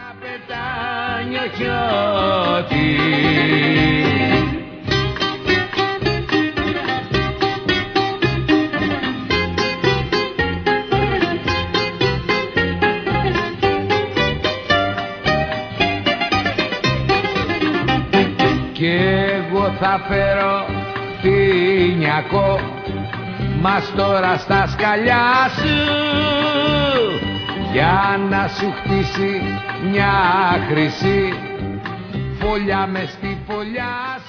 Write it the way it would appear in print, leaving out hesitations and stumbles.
Κι εγώ θα φέρω τίνιακο μας τώρα στα σκαλιά σου, για να σου χτίσει μια χρυσή φωλιά μες στη φωλιά σου.